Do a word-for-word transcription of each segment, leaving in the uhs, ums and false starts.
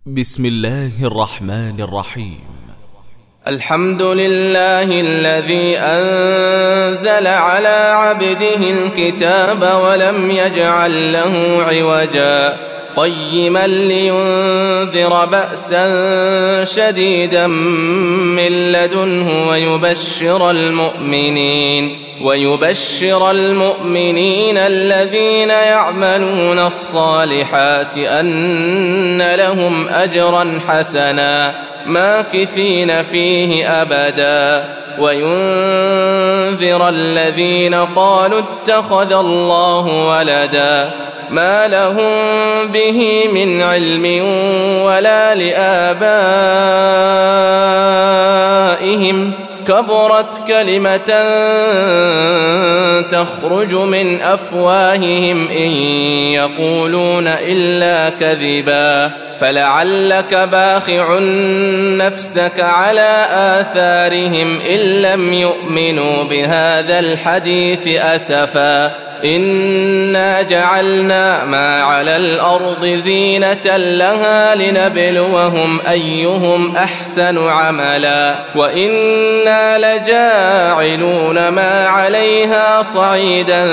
بسم الله الرحمن الرحيم. الحمد لله الذي أنزل على عبده الكتاب ولم يجعل له عوجا قيما لينذر بأسا شديدا من لدنه ويبشر المؤمنين ويبشر المؤمنين الذين يعملون الصالحات أن لهم أجرا حسنا ماكثين فيه أبدا وينذر الذين قالوا اتخذ الله ولدا ما لهم به من علم ولا لآبائهم كبرت كلمة تخرج من أفواههم إن يقولون إلا كذبا فلعلك باخع نفسك على آثارهم إن لم يؤمنوا بهذا الحديث أسفا إنا جعلنا ما على الأرض زينة لها لنبلوهم أيهم أحسن عملا وإنا لجاعلون ما عليها صعيدا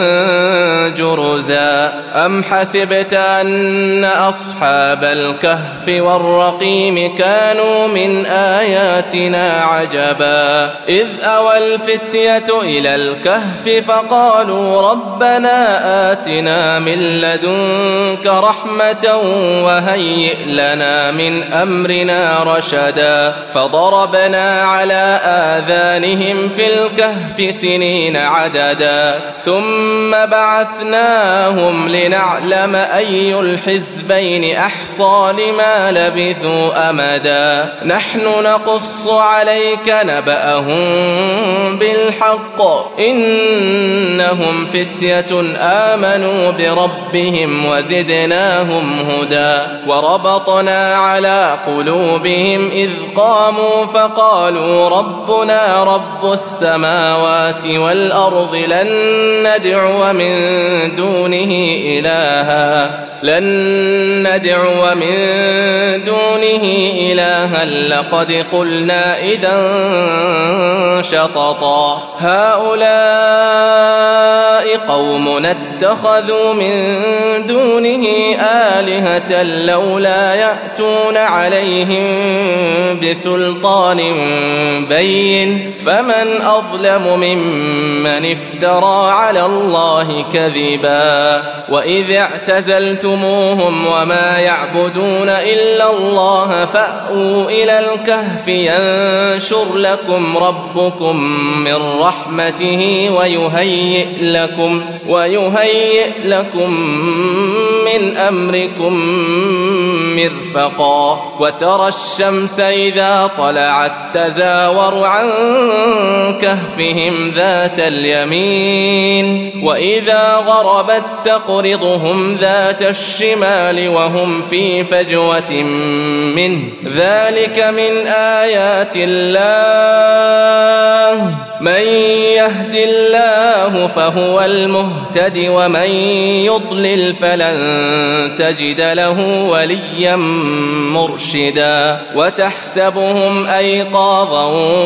جرزا أم حسبت أن أصحاب الكهف والرقيم كانوا من آياتنا عجبا إذ أوى الفتية إلى الكهف فقالوا ربنا آتنا من لدنك رحمة وهيئ لنا من أمرنا رشدا فضربنا على آذانهم في الكهف سنين عددا ثم بعثناهم لنعلم أي الحزبين أحصى لما لبثوا أمدا نحن نقص عليك نبأهم بالحق إنهم فتية آمنوا بربهم وزدناهم هدى وربطنا على قلوبهم إذ قاموا فقالوا ربنا رب السماوات والأرض لن ندعو من دونه إلها لن ندعو من دونه إلها لقد قلنا إذا شططا هؤلاء قومنا اتخذوا من دونه آلهة لولا يأتون عليهم بسلطان بين فمن أظلم ممن افترى على الله كذبا وإذ اعتزلتموهم وما يعبدون إلا الله فأووا إلى الكهف ينشر لكم ربكم من رحمته ويهيئ لكم ويهيئ لكم من أمركم مرفقا وترى الشمس إذا طلعت تزاور عن كهفهم ذات اليمين وإذا غربت تقرضهم ذات الشمال وهم في فجوة منه ذلك من آيات الله من يهد الله فهو المهتد ومن يضلل فلن تجد له وليا مرشدا وتحسبهم أيقاظا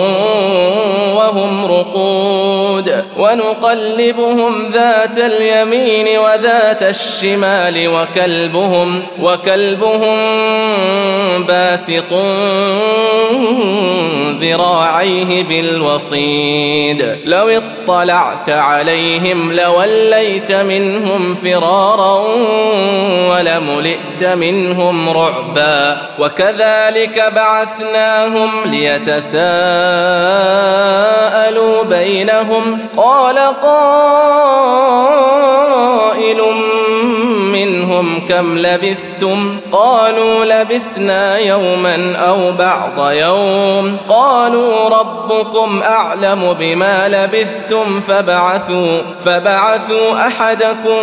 وهم رقود ونقلبهم ذات اليمين وذات الشمال وكلبهم وكلبهم باسط ذراعيه بالوصيد لو اطلعت عليهم لوليت منهم فرارا ولملئت منهم رعبا وكذلك بعثناهم ليتساءلوا بينهم قال قائل منهم كم لبثتم قالوا لبثنا يوما أو بعض يوم قالوا ربكم أعلم بما لبثتم فبعثوا فبعثوا أحدكم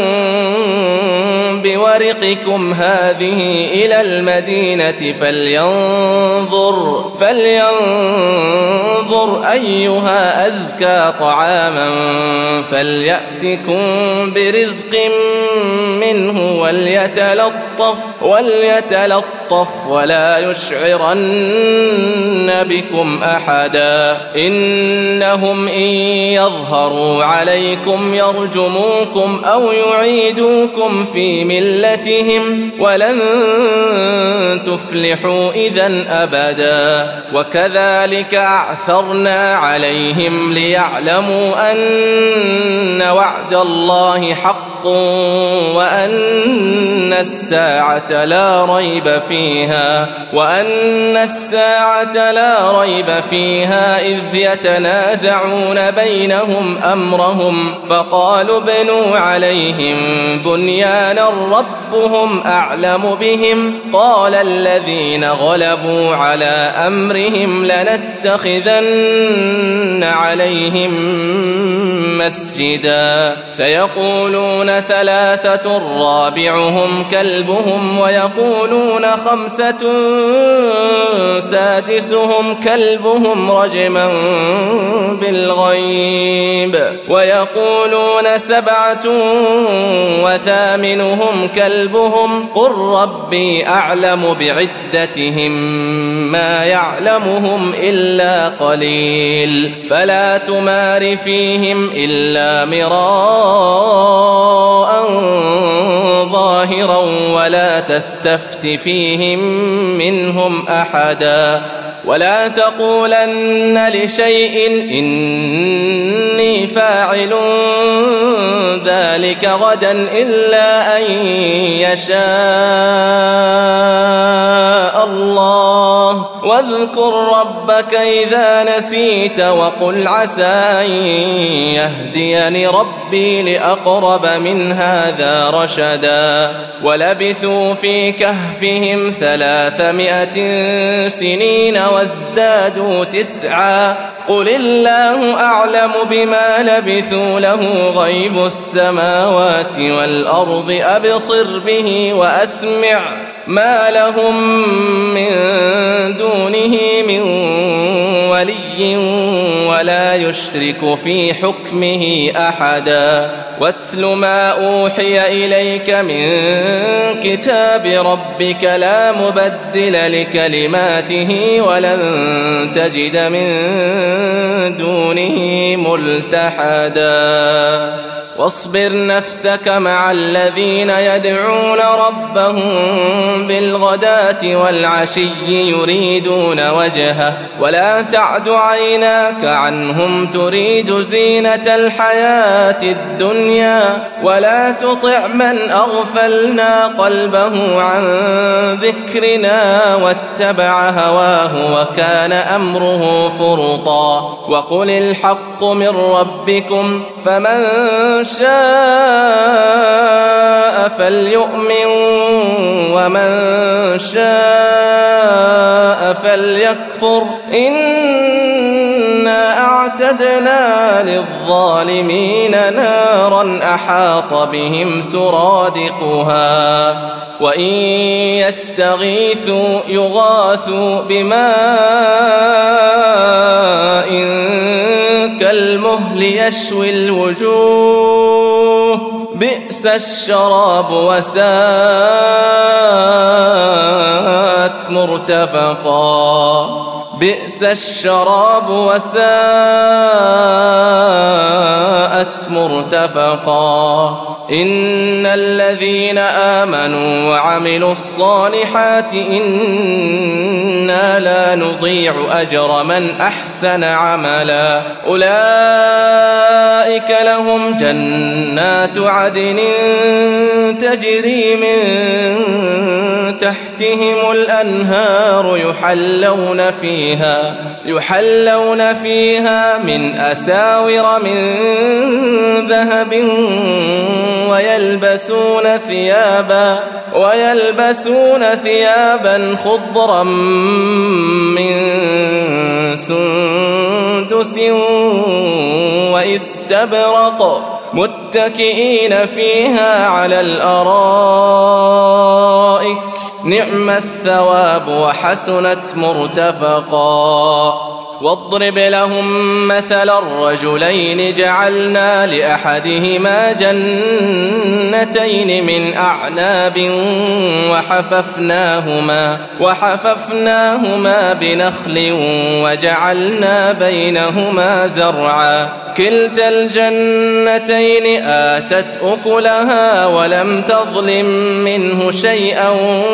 بورقكم هذه إلى المدينة فلينظر فلينظر أيها أزكى طعاما فليأتكم برزق منه وليتلطف وليتلطف ولا يشعرن بكم أحدا إنهم إن يظهروا عليكم يرجموكم أو يعيدوكم في ملتهم ولن تفلحوا إذن أبدا وكذلك أعثرنا عليهم ليعلموا أن وعد الله حق وأن الساعة لا ريب فيها وأن الساعة لا ريب فيها إذ يتنازعون بينهم أمرهم فقالوا ابنوا عليهم بنيانا ربهم أعلم بهم قال الذين غلبوا على أمرهم لنتخذن عليهم مسجدا سيقولون ثلاثة رابعهم كلبهم ويقولون خمسة سادسهم كلبهم رجما بالغيب ويقولون سبعة وثامنهم كلبهم قل ربي أعلم بعدتهم ما يعلمهم إلا قليل فلا تمار فيهم إلا مراء ظاهرا ولا تستفت فيهم منهم أحدا ولا تقولن لشيء إني فاعل ذلك غدا إلا أن يشاء الله واذكر ربك إذا نسيت وقل عسى أن يهديني ربي لأقرب من هذا رشدا ولبثوا في كهفهم ثلاثمائة سنين وازدادوا تسعا قل الله أعلم بما لبثوا له غيب السماوات والأرض أبصر به وأسمع ما لهم من دونه من ولي ولا يشرك في حكمه أحدا واتل ما أوحي إليك من كتاب ربك لا مبدل لكلماته ولن تجد من دونه ملتحدا واصبر نفسك مع الذين يدعون ربهم بالغداة والعشي يريدون وجهه ولا تعد عيناك عنهم تريد زينة الحياة الدنيا ولا تطع من أغفلنا قلبه عن ذكرنا واتبع هواه وكان أمره فرطا وقل الحق من ربكم فمن شاء فليؤمن ومن شاء فليكفر إنا أعتدنا للظالمين نارا أحاط بهم سرادقها وإن يستغيثوا يغاثوا بماء كالمهل يشوي الوجوه بئس الشراب وساءت مرتفقا بئس الشراب وساءت مرتفقا إن الذين آمنوا وعملوا الصالحات إنا لا نضيع أجر من أحسن عملا أولئك لهم جنات عدن تجري من تحتهم الأنهار يحلون فيها يحلون فيها من أساور من ذهب ويلبسون ثيابا ويلبسون ثيابا خضرا من سندس واستبرق متكئين فيها على الأرائك نعم الثواب وحسنت مرتفقا واضرب لهم مثل الرجلين جعلنا لأحدهما جنتين من أعناب وحففناهما, وحففناهما بنخل وجعلنا بينهما زرعا كلتا الجنتين آتت أكلها ولم تظلم منه شيئا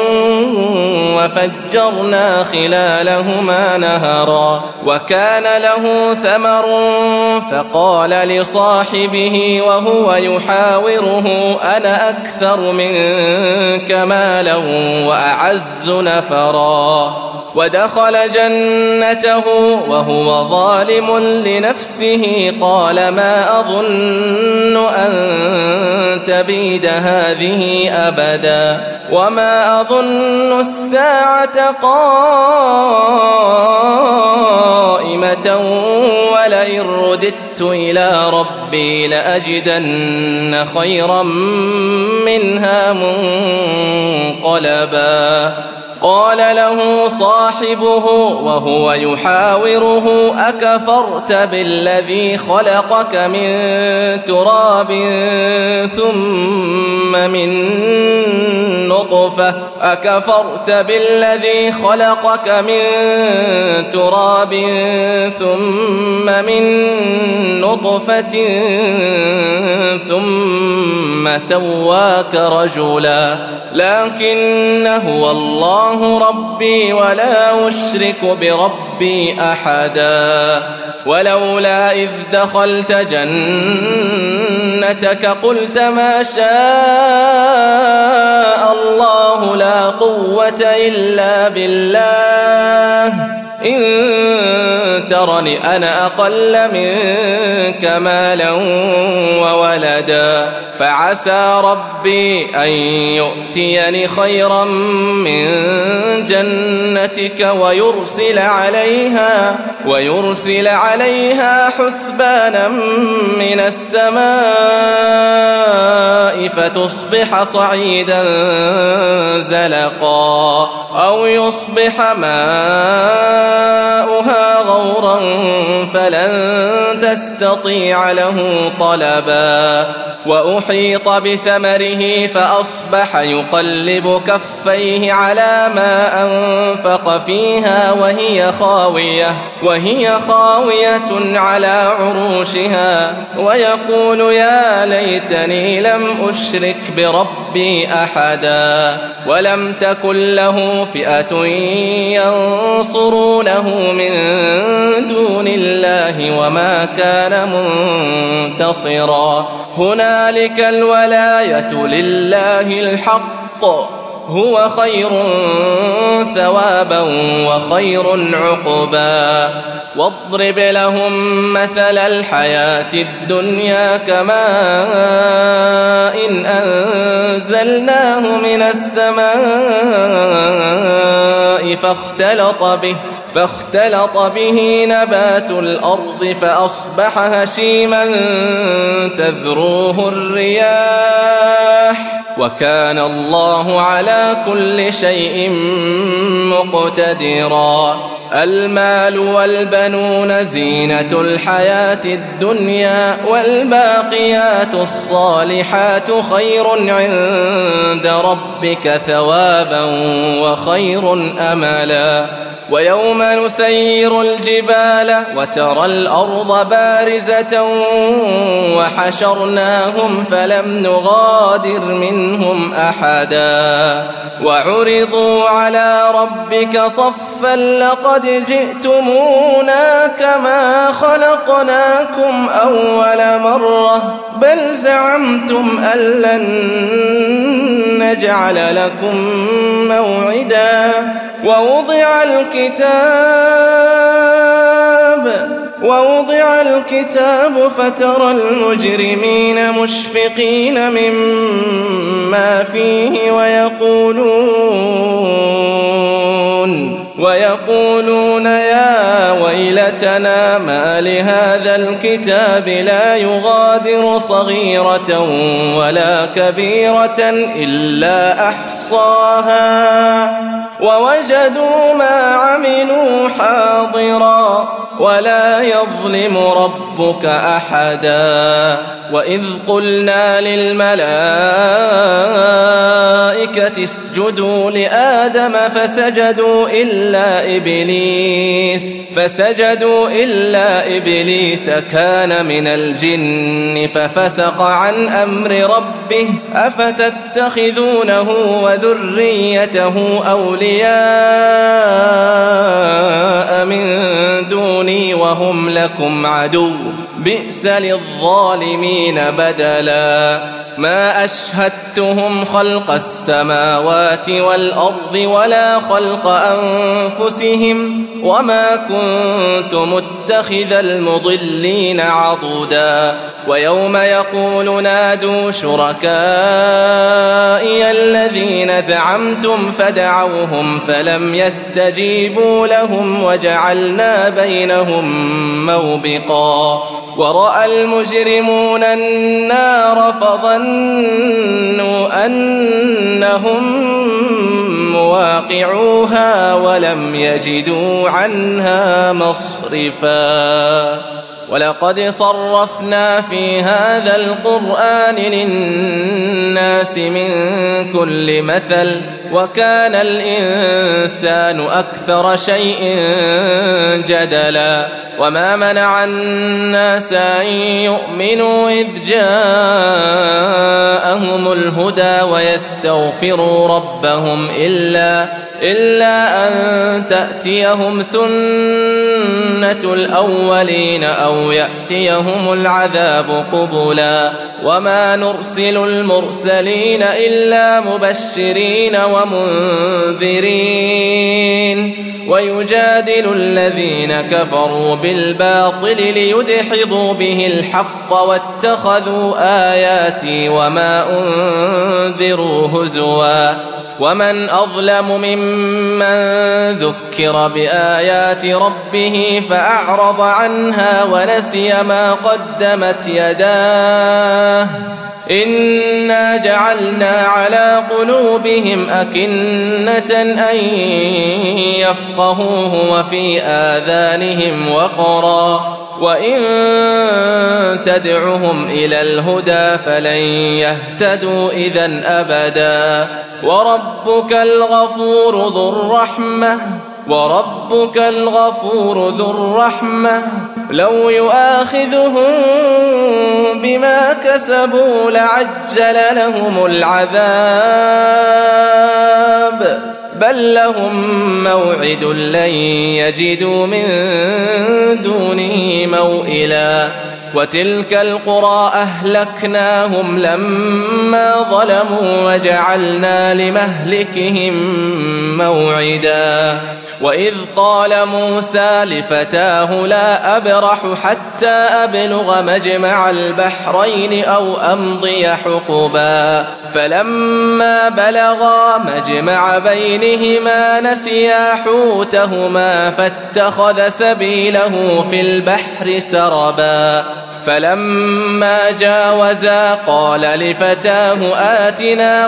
وفجرنا خلالهما نهرا وكان له ثمر فقال لصاحبه وهو يحاوره أنا أكثر منك مالا وأعز نفرا ودخل جنته وهو ظالم لنفسه قال ما أظن أن تبيد هذه أبدا وما أظن الساعة قائمة ولئن رددت إلى ربي لأجدن خيرا منها منقلبا قال له صاحبه وهو يحاوره أكفرت بالذي خلقك من تراب ثم من نطفة أكفرت بالذي خلقك من تراب ثم من نطفة ثم سواك رجلا لكن هو الله ربي ولا أشرك بربي أحدا ولولا إذ دخلت جنتك قلت ما شاء الله لا قوة إلا بالله إن ترني أنا أقل منك مالا وولدا فعسى ربي أن يؤتيني خيرا من جنتك ويرسل عليها ويرسل عليها حسبانا من السماء فتصبح صعيدا زلقا أو يصبح ماؤها غورا فلن تستطيع له طلبا وأحيط بثمره فأصبح يقلب كفيه على ما أنفق فيها وهي خاوية وهي خاوية على عروشها ويقول يا ليتني لم أشرك بربي أحدا ولم تكن له فئة ينصرونه من دون الله وما كان منتصرا هنالك الولاية لله الحق هو خير ثوابا وخير عقبا واضرب لهم مثل الحياة الدنيا كماء إن أنزلناه من السماء فاختلط به فاختلط به نبات الأرض فأصبح هشيما تذروه الرياح وكان الله على كل شيء مقتدرا المال والبنون زينة الحياة الدنيا والباقيات الصالحات خير عند ربك ثوابا وخير أملا ويوم نسير الجبال وترى الأرض بارزة وحشرناهم فلم نغادر منهم أحدا وعرضوا على ربك صفا لقد جئتمونا كما خلقناكم أول مرة بل زعمتم أن لن نجعل لكم موعدا ووضع الكتاب ووضع الكتاب فترى المجرمين مشفقين مما فيه ويقولون ويقولون يا ويلتنا ما لهذا الكتاب لا يغادر صغيرة ولا كبيرة إلا أحصاها ووجدوا ما عملوا حاضرا ولا يظلم ربك أحدا وإذ قلنا للملائكة اسجدوا لآدم فسجدوا إلا إبليس فسجدوا إلا إبليس كان من الجن ففسق عن أمر ربه أفتتخذونه وذريته أولياء من دوني وهم لكم عدو بئس للظالمين بدلا ما أشهدتهم خلق السماوات والأرض ولا خلق أنفسهم وما كنت متخذ المضلين عضدا ويوم يقول نادوا شركائي الذين زعمتم فدعوهم فلم يستجيبوا لهم وجعلنا بينهم موبقا ورأى المجرمون النار فظنوا أنهم مواقعوها ولم يجدوا عنها مصرفا ولقد صرفنا في هذا القرآن للناس من كل مثل وكان الإنسان أكثر شيء جدلا وما منع الناس أن يؤمنوا إذ جاءهم الهدى ويستغفروا ربهم إلا إلا أن تأتيهم سنة الأولين أو يأتيهم العذاب قبلا وما نرسل المرسلين إلا مبشرين ومنذرين ويجادل الذين كفروا بالباطل ليدحضوا به الحق واتخذوا آياتي وما أنذروا هزوا ومن أظلم ممن ذكر بآيات ربه فأعرض عنها ونسي ما قدمت يداه إنا جعلنا على قلوبهم أكنة أن يفقهوه وفي آذانهم وقرا وإن تدعهم إلى الهدى فلن يهتدوا إذن أبدا وربك الغفور ذو الرحمة وربك الغفور ذو الرحمة لو يؤاخذهم بما كسبوا لعجل لهم العذاب بل لهم موعد لن يجدوا من دونه موئلا وتلك القرى أهلكناهم لما ظلموا وجعلنا لمهلكهم موعدا وإذ قال موسى لفتاه لا أبرح حتى أبلغ مجمع البحرين أو أمضي حقبا فلما بلغا مجمع بينهما نسيا حوتهما فاتخذ سبيله في البحر سربا فلما جاوزا قال لفتاه آتنا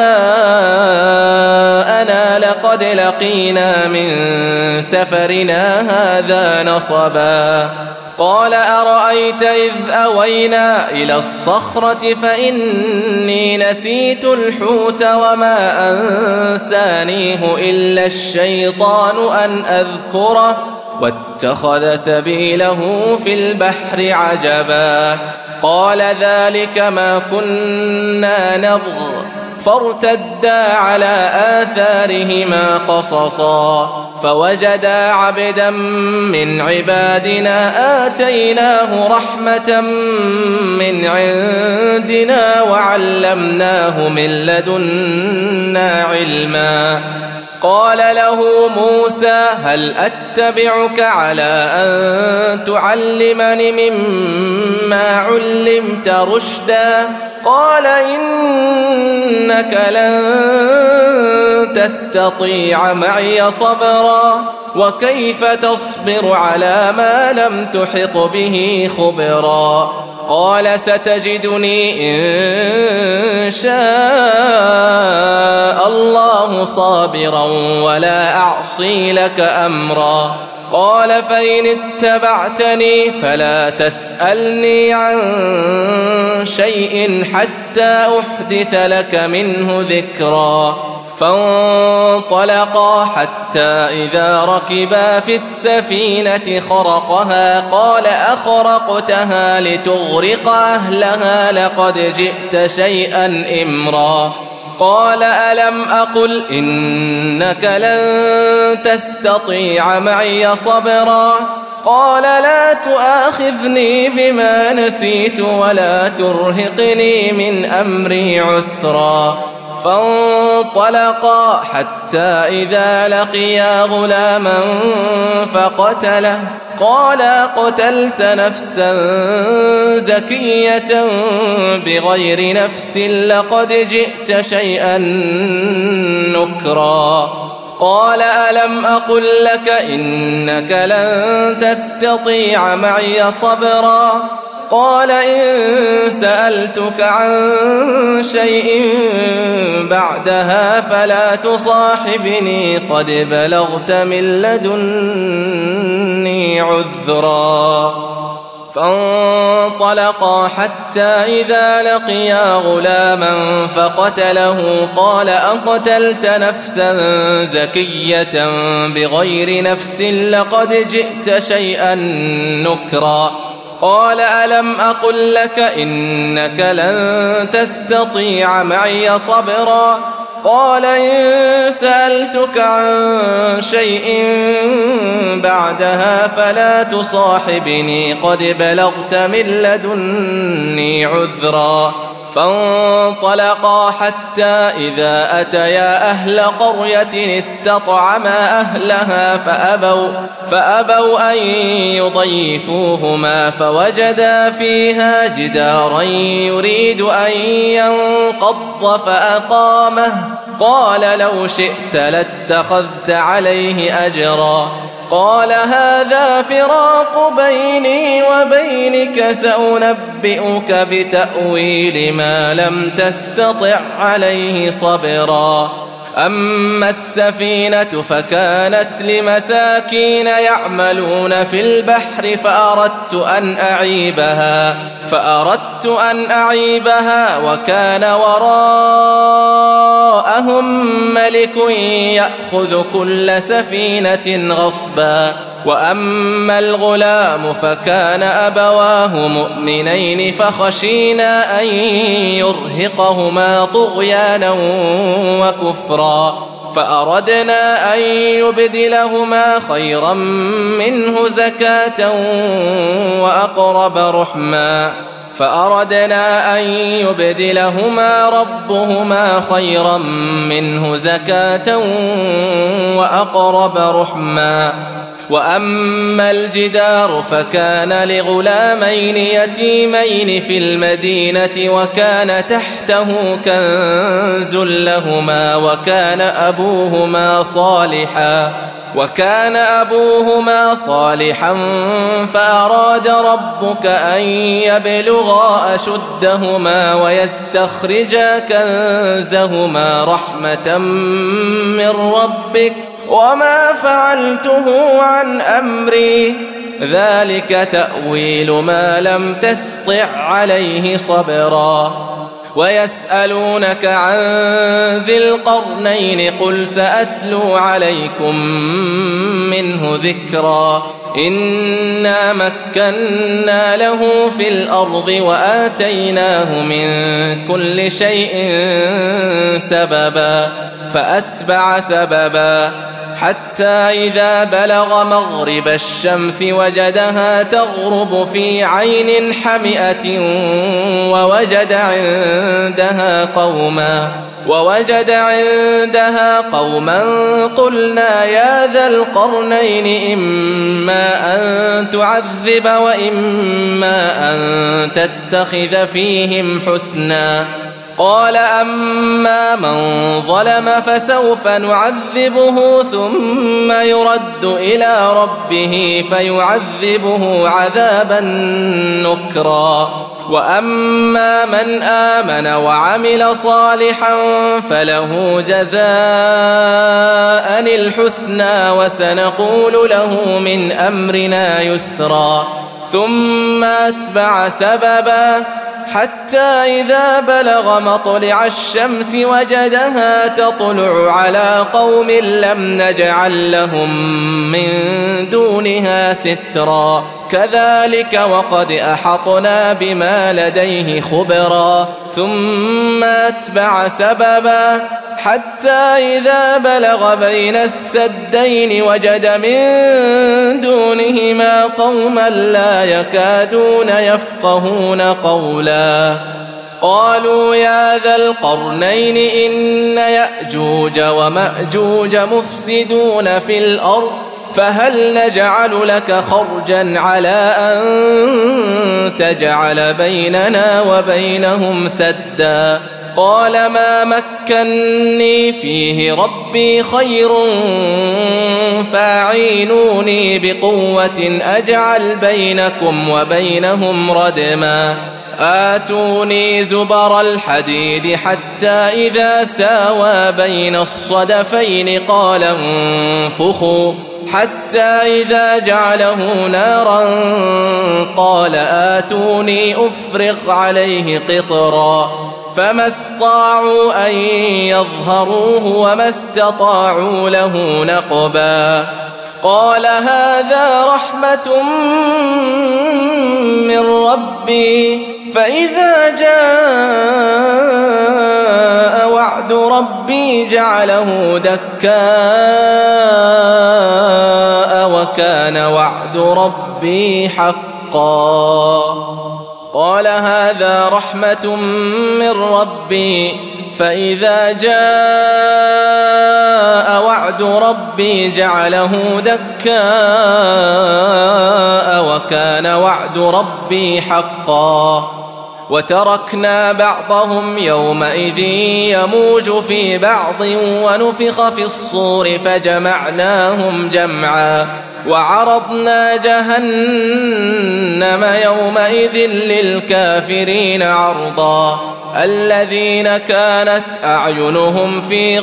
غداءنا لقد لقينا من سفرنا هذا نصبا قال أرأيت إذ أوينا إلى الصخرة فإني نسيت الحوت وما أنسانيه إلا الشيطان أن أذكره واتخذ سبيله في البحر عجبا قال ذلك ما كنا نبغ فارتدا على آثارهما قصصا فوجدا عبدا من عبادنا آتيناه رحمة من عندنا وعلمناه من لدنا علما قال له موسى هل أتبعك على أن تعلمني مما علمت رشدا قال إنك لن تستطيع معي صبرا وكيف تصبر على ما لم تحط به خبرا قال ستجدني إن شاء الله صابرا ولا أعصي لك أمرا. قال فإن اتبعتني فلا تسألني عن شيء حتى أحدث لك منه ذكرا. فانطلقا حتى إذا ركبا في السفينة خرقها قال أخرقتها لتغرق أهلها لقد جئت شيئا إمرا. قال ألم أقل إنك لن تستطيع معي صبرا. قال لا تؤاخذني بما نسيت ولا ترهقني من أمري عسرا. فانطلقا حتى إذا لقيا غلاما فقتله قال قتلت نفسا زكية بغير نفس لقد جئت شيئا نكرا. قال ألم أقل لك إنك لن تستطيع معي صبرا. قال إن سألتك عن شيء بعدها فلا تصاحبني قد بلغت من لدني عذرا. فانطلقا حتى إذا لقيا غلاما فقتله قال أقتلت نفسا زكية بغير نفس لقد جئت شيئا نكرا. قال ألم أقل لك إنك لن تستطيع معي صبرا. قال إن سألتك عن شيء بعدها فلا تصاحبني قد بلغت من لدني عذرا. فانطلقا حتى إذا أتيا أهل قرية استطعما أهلها فأبوا, فأبوا أن يضيفوهما فوجدا فيها جدارا يريد أن ينقض فأقامه. قال لو شئت لاتخذت عليه أجرا. قال هذا فراق بيني وبينك سأنبئك بتأويل ما لم تستطع عليه صبرا. أما السفينة فكانت لمساكين يعملون في البحر فأردت أن أعيبها فأردت أن أعيبها وكان وراءهم ملك يأخذ كل سفينة غصبا. وأما الغلام فكان أبواه مؤمنين فخشينا أن يرهقهما طغيانا وكفرا فأردنا أن يبدلهما خيرا منه زكاة وأقرب رحما فأردنا أن يبدلهما ربهما خيرا منه زكاة وأقرب رحما. وأما الجدار فكان لغلامين يتيمين في المدينة وكان تحته كنز لهما وكان أبوهما صالحا وكان أبوهما صالحا فأراد ربك أن يبلغا أشدهما ويستخرجا كنزهما رحمة من ربك وما فعلته عن أمري ذلك تأويل ما لم تسطع عليه صبرا. ويسألونك عن ذي القرنين قل سأتلو عليكم منه ذكرا. إنا مكنا له في الأرض وآتيناه من كل شيء سببا فأتبع سببا حتى إذا بلغ مغرب الشمس وجدها تغرب في عين حمئة ووجد عندها قوما ووجد عندها قوما قلنا يا ذا القرنين إما أن تعذب وإما أن تتخذ فيهم حسنا. قال أما من ظلم فسوف نعذبه ثم يرد إلى ربه فيعذبه عذابا نكرا وأما من آمن وعمل صالحا فله جزاء الحسنى وسنقول له من أمرنا يسرا ثم أتبع سببا حتى إذا بلغ مطلع الشمس وجدها تطلع على قوم لم نجعل لهم من دونها سترا كذلك وقد أحطنا بما لديه خبرا ثم أتبع سببا حتى إذا بلغ بين السدين وجد من دونهما قوما لا يكادون يفقهون قولا قالوا يا ذا القرنين إن يأجوج ومأجوج مفسدون في الأرض فهل نجعل لك خرجا على أن تجعل بيننا وبينهم سدا قال ما مكني فيه ربي خير فاعينوني بقوة أجعل بينكم وبينهم ردما آتوني زبر الحديد حتى إذا ساوى بين الصدفين قال انفخوا حتى إذا جعله نارا قال آتوني أفرغ عليه قطرا فما استطاعوا أن يظهروه وما استطاعوا له نقبا قال هذا رحمة من ربي فإذا جاء وعد ربي جعله دكاء وكان وعد ربي حقا قال هذا رحمة من ربي فإذا جاء وعد ربي جعله دكاء وكان وعد ربي حقا وتركنا بعضهم يومئذ يموج في بعض ونفخ في الصور فجمعناهم جمعا وعرضنا جهنم يومئذ للكافرين عرضا الذين كانت أعينهم في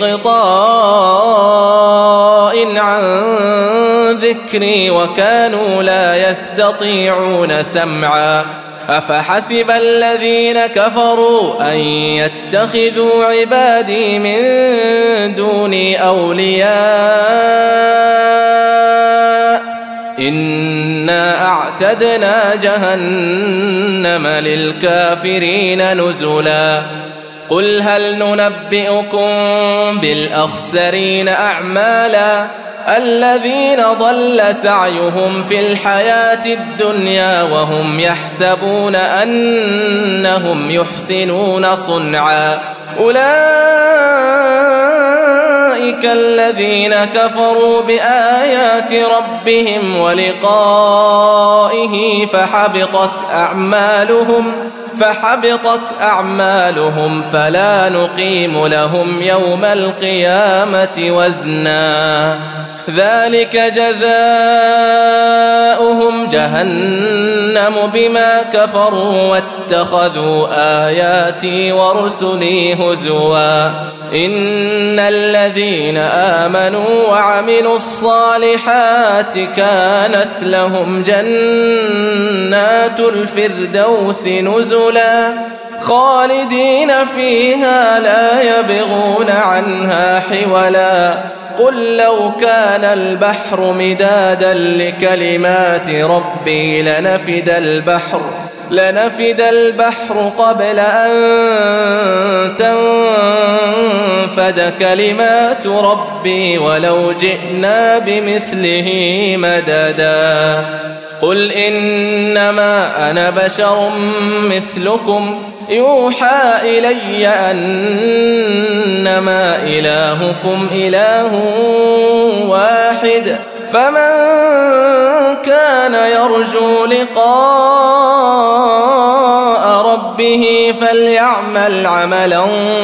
غطاء عن ذكري وكانوا لا يستطيعون سمعا أفحسب الذين كفروا أن يتخذوا عبادي من دوني أولياء إنا أعتدنا جهنم للكافرين نزلا قل هل ننبئكم بالأخسرين أعمالا الذين ضل سعيهم في الحياة الدنيا وهم يحسبون أنهم يحسنون صنعا أولئك الذين كفروا بآيات ربهم ولقائه فحبطت أعمالهم فحبطت أعمالهم فلا نقيم لهم يوم القيامة وزنا ذلك جزاؤهم جهنم بما كفروا واتخذوا آياتي ورسلي هزوا إن الذين آمنوا وعملوا الصالحات كانت لهم جنات الفردوس نزلا خالدين فيها لا يبغون عنها حولا قل لو كان البحر مدادا لكلمات ربي لنفد البحر لنفد البحر قبل أن تنفد كلمات ربي ولو جئنا بمثله مددا قل إنما أنا بشر مثلكم يوحى إلي أنما إلهكم إله واحد فمن كان يرجو لقاء ربه فليعمل عملا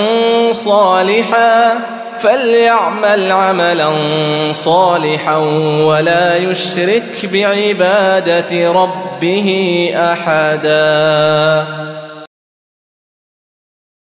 صالحا فليعمل عملا صالحا ولا يشرك بعبادة ربه أحدا.